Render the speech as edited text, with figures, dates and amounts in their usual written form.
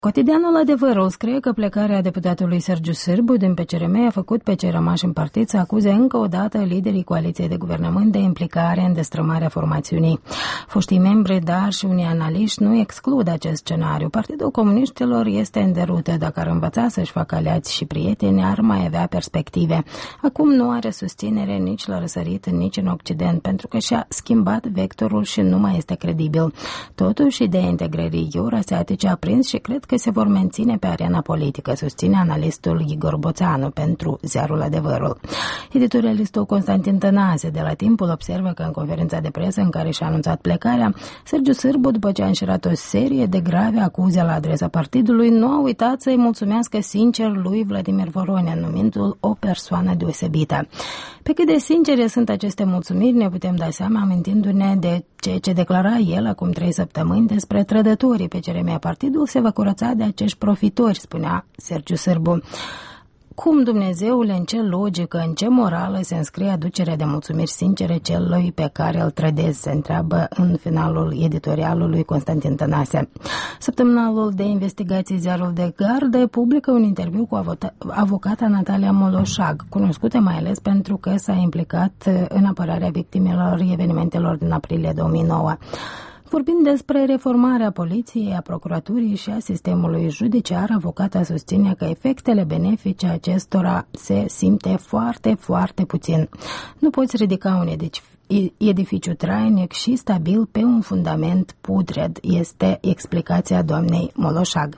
Cotidianul Adevărul scrie că plecarea deputatului Sergiu Sârbu din PCRM a făcut pe cei rămași în partid să acuze încă o dată liderii coaliției de guvernământ de implicare în destrămarea formațiunii. Foștii membri, dar și unii analiști nu exclud acest scenariu. Partidul Comuniștilor este în derută. Dacă ar învăța să-și facă aliați și prieteni, ar mai avea perspective. Acum nu are susținere nici la răsărit, nici în Occident, pentru că și-a schimbat vectorul și nu mai este credibil. Totuși, ideea integrării eurasiatice a prins și cred că se vor menține pe arena politică, susține analistul Igor Boțanu pentru Ziarul Adevărul. Editorialistul Constantin Tănase de la Timpul observă că în conferința de presă în care și-a anunțat plecarea, Sergiu Sârbu, după ce a înșirat o serie de grave acuze la adresa partidului, nu a uitat să-i mulțumească sincer lui Vladimir Voronin, numindu-l o persoană deosebită. Pe cât de sincere sunt aceste mulțumiri, ne putem da seama amintindu-ne de ceea ce declara el acum 3 săptămâni despre trădătorii pe CRM. Partidul se va curăța de acești profitori, spunea Sergiu Sârbu. Cum, Dumnezeule, în ce logică, în ce morală se înscrie aducerea de mulțumiri sincere celui pe care îl trădezi, se întreabă în finalul editorialului Constantin Tănase. Săptămânalul de investigații Ziarul de Gardă publică un interviu cu avocata Natalia Moloșag, cunoscută mai ales pentru că s-a implicat în apărarea victimelor evenimentelor din aprilie 2009. Vorbind despre reformarea poliției, a procuraturii și a sistemului judiciar, avocata susține că efectele benefice acestora se simte foarte, foarte puțin. Nu poți ridica un edificiu trainic și stabil pe un fundament putred, este explicația doamnei Moloșag.